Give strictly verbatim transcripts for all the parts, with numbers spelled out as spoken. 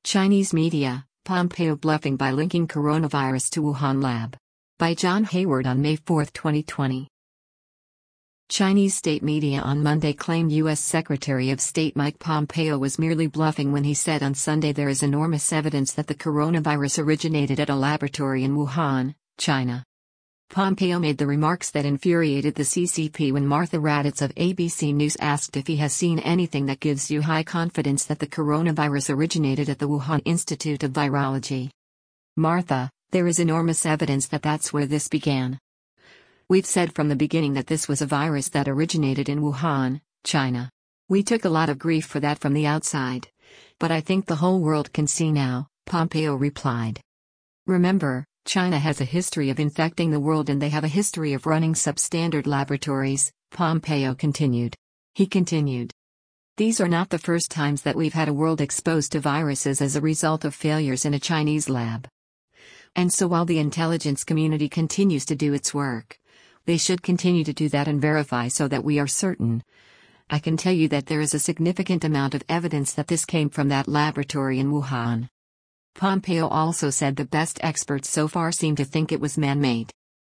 Chinese media, Pompeo bluffing by linking coronavirus to Wuhan lab. By John Hayward on May fourth, twenty twenty. Chinese state media on Monday claimed U S Secretary of State Mike Pompeo was merely bluffing when he said on Sunday there is enormous evidence that the coronavirus originated at a laboratory in Wuhan, China. Pompeo made the remarks that infuriated the C C P when Martha Raddatz of A B C News asked if he has seen anything that gives you high confidence that the coronavirus originated at the Wuhan Institute of Virology. Martha, there is enormous evidence that that's where this began. We've said from the beginning that this was a virus that originated in Wuhan, China. We took a lot of grief for that from the outside. But I think the whole world can see now, Pompeo replied. Remember, China has a history of infecting the world and they have a history of running substandard laboratories, Pompeo continued. He continued. These are not the first times that we've had a world exposed to viruses as a result of failures in a Chinese lab. And so while the intelligence community continues to do its work, they should continue to do that and verify so that we are certain. I can tell you that there is a significant amount of evidence that this came from that laboratory in Wuhan. Pompeo also said the best experts so far seem to think it was man-made.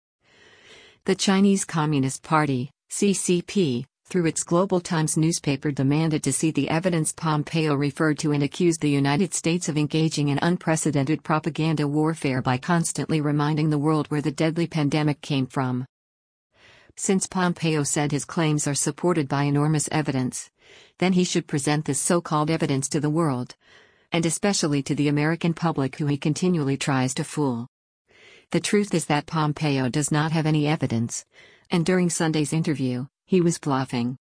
The Chinese Communist Party, C C P, through its Global Times newspaper demanded to see the evidence Pompeo referred to and accused the United States of engaging in unprecedented propaganda warfare by constantly reminding the world where the deadly pandemic came from. Since Pompeo said his claims are supported by enormous evidence, then he should present this so-called evidence to the world, and especially to the American public who he continually tries to fool. The truth is that Pompeo does not have any evidence, and during Sunday's interview, he was bluffing.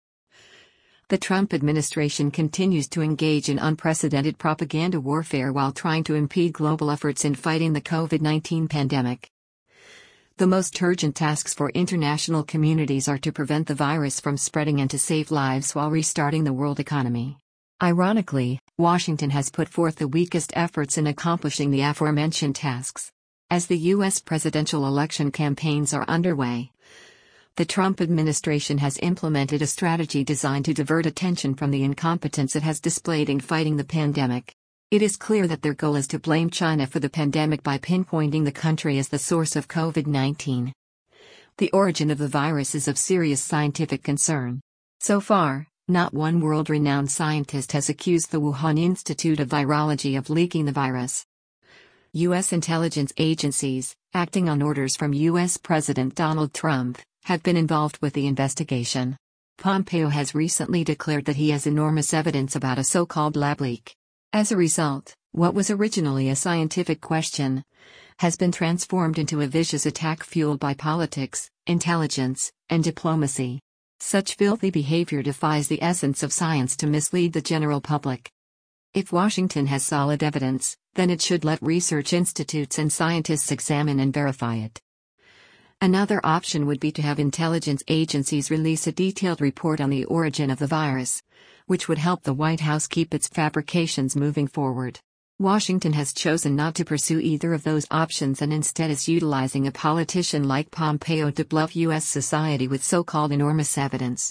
The Trump administration continues to engage in unprecedented propaganda warfare while trying to impede global efforts in fighting the COVID nineteen pandemic. The most urgent tasks for international communities are to prevent the virus from spreading and to save lives while restarting the world economy. Ironically, Washington has put forth the weakest efforts in accomplishing the aforementioned tasks. As the U S presidential election campaigns are underway, the Trump administration has implemented a strategy designed to divert attention from the incompetence it has displayed in fighting the pandemic. It is clear that their goal is to blame China for the pandemic by pinpointing the country as the source of COVID nineteen. The origin of the virus is of serious scientific concern. So far, not one world-renowned scientist has accused the Wuhan Institute of Virology of leaking the virus. U S intelligence agencies, acting on orders from U S President Donald Trump, have been involved with the investigation. Pompeo has recently declared that he has enormous evidence about a so-called lab leak. As a result, what was originally a scientific question has been transformed into a vicious attack fueled by politics, intelligence, and diplomacy. Such filthy behavior defies the essence of science to mislead the general public. If Washington has solid evidence, then it should let research institutes and scientists examine and verify it. Another option would be to have intelligence agencies release a detailed report on the origin of the virus, which would help the White House keep its fabrications moving forward. Washington has chosen not to pursue either of those options and instead is utilizing a politician like Pompeo to bluff U S society with so-called enormous evidence.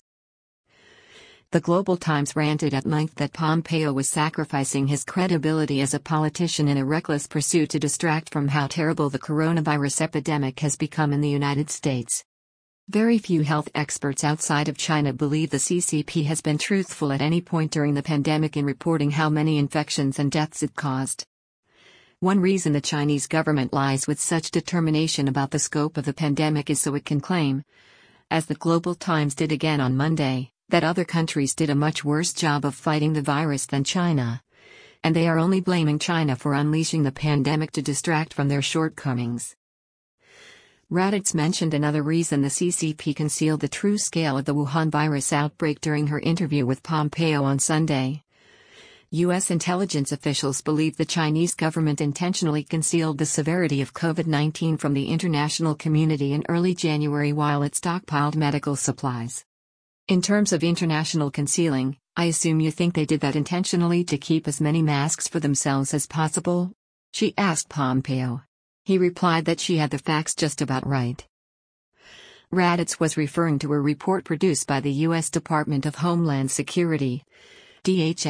The Global Times ranted at length that Pompeo was sacrificing his credibility as a politician in a reckless pursuit to distract from how terrible the coronavirus epidemic has become in the United States. Very few health experts outside of China believe the C C P has been truthful at any point during the pandemic in reporting how many infections and deaths it caused. One reason the Chinese government lies with such determination about the scope of the pandemic is so it can claim, as the Global Times did again on Monday, that other countries did a much worse job of fighting the virus than China, and they are only blaming China for unleashing the pandemic to distract from their shortcomings. Raddatz mentioned another reason the C C P concealed the true scale of the Wuhan virus outbreak during her interview with Pompeo on Sunday. U S intelligence officials believe the Chinese government intentionally concealed the severity of COVID nineteen from the international community in early January while it stockpiled medical supplies. In terms of international concealing, I assume you think they did that intentionally to keep as many masks for themselves as possible? She asked Pompeo. He replied that she had the facts just about right. Raddatz was referring to a report produced by the U S Department of Homeland Security, D H S,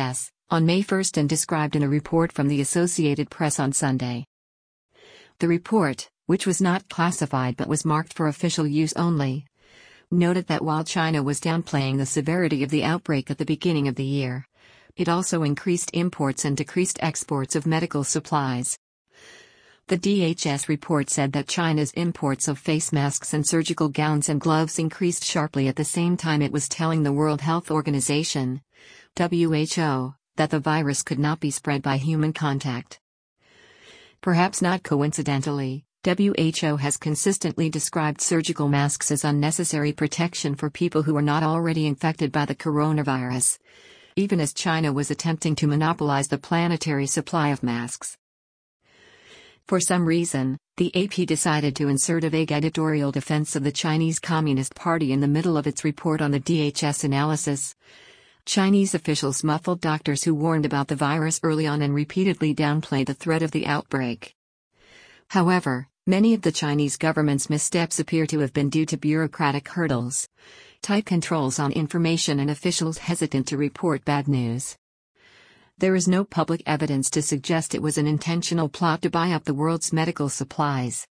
on May first and described in a report from the Associated Press on Sunday. The report, which was not classified but was marked for official use only, noted that while China was downplaying the severity of the outbreak at the beginning of the year, it also increased imports and decreased exports of medical supplies. The D H S report said that China's imports of face masks and surgical gowns and gloves increased sharply at the same time it was telling the World Health Organization, W H O, that the virus could not be spread by human contact. Perhaps not coincidentally, W H O has consistently described surgical masks as unnecessary protection for people who are not already infected by the coronavirus, even as China was attempting to monopolize the planetary supply of masks. For some reason, the A P decided to insert a vague editorial defense of the Chinese Communist Party in the middle of its report on the D H S analysis. Chinese officials muffled doctors who warned about the virus early on and repeatedly downplayed the threat of the outbreak. However, many of the Chinese government's missteps appear to have been due to bureaucratic hurdles, tight controls on information, and officials hesitant to report bad news. There is no public evidence to suggest it was an intentional plot to buy up the world's medical supplies.